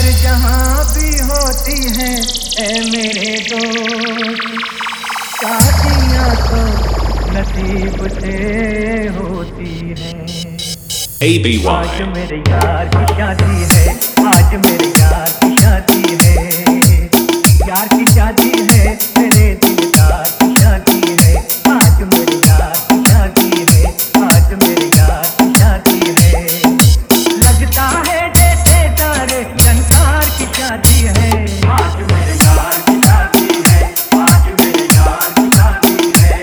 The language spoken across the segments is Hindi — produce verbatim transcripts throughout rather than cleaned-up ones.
जहाँ भी होती है ऐ मेरे दोस्त, शादियाँ तो नसीब से होती हैं। A B Y आज मेरे यार की शादी है, आज मेरे यार की शादी है, यार की शादी है, मेरे दिलदार की शादी है। आज मेरे यार की शादी है, आज मेरे यार की शादी है। लगता है जैसे सारे संसार की शादी है। आज मेरे यार की शादी है, आज मेरे यार की शादी है।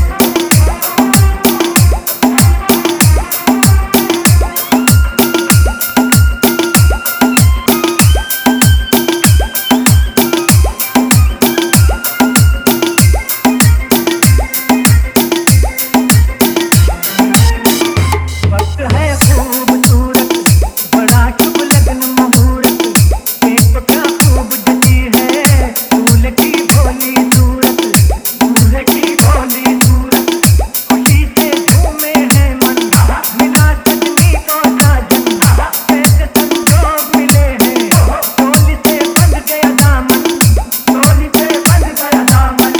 वक्त है खूबसूरत, बड़ा शुभ लगन मुहूर्त, एक क्या खूब जची है दूल्हे की भोली सूरत, दूल्हे की भोली सूरत। खुशी से झूमे है मन, मिला सजनी को साजन, ऐसे संजोग मिले हैं, डोली से बंध गया दामन, डोली से बंध गया दामन।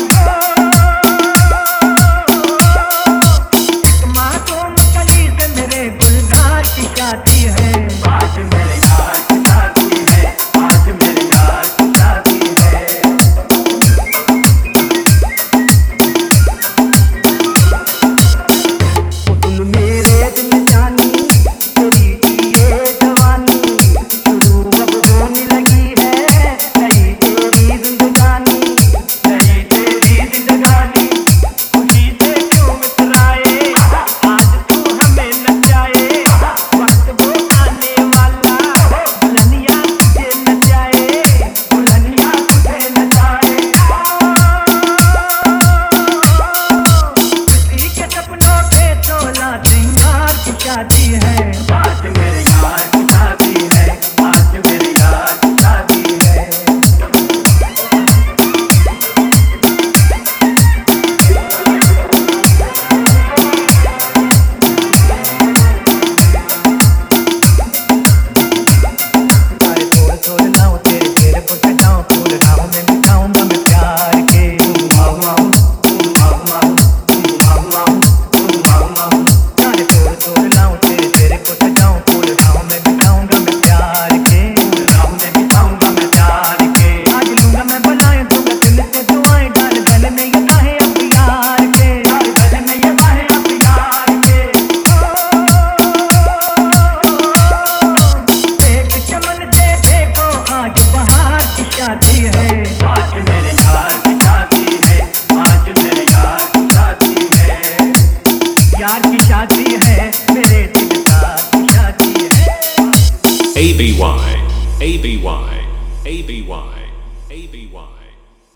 एक मासूम कली से मेरे गुलजार की शादी है। आज मेरे यार की शादी है, आज मेरे यार की शादी है। ओ तुम मेरे दिल जानी, तेरी की ये जवानी, शुरू अब होने लगी है नई तेरी जिंदगानी, नई तेरी जिंदगानी। खुशी से क्यों मुस्कुराए, आज तू हमें नचाए, वक्त वो आने वाला, दुल्हनिया तुझे नचाए, दुल्हनिया तुझे नचाए। किसी के सपनों के चोला सिंगार की शादी है। आज मेरे यार की शादी है, आज मेरे यार की शादी है। तारे तोड़ तोड़ लाऊं, तेरे चेहरे पर सजाऊं फूल, राहों में बिठाऊंगा मैं प्यार के। तारे तोड़ तोड़ लाऊं, तेरे चेहरे पर सजाऊं फूल, राहों में बिठाऊंगा मैं प्यार के, राहों में बिठाऊंगा मैं प्यार के। आज लूंगा मैं बनाए दूंगा दिल से दुआएं, डाल गले में ये बाहें अब यार के, डाल गले में ये बाहें अब यार के। एक चमन दे देखो, आज बहार की शादी है। आज मेरे यार की शादी है, आज मेरे यार की शादी है। यार की शादी है, मेरे दिलदार की शादी है। A B Y A B Y A B Y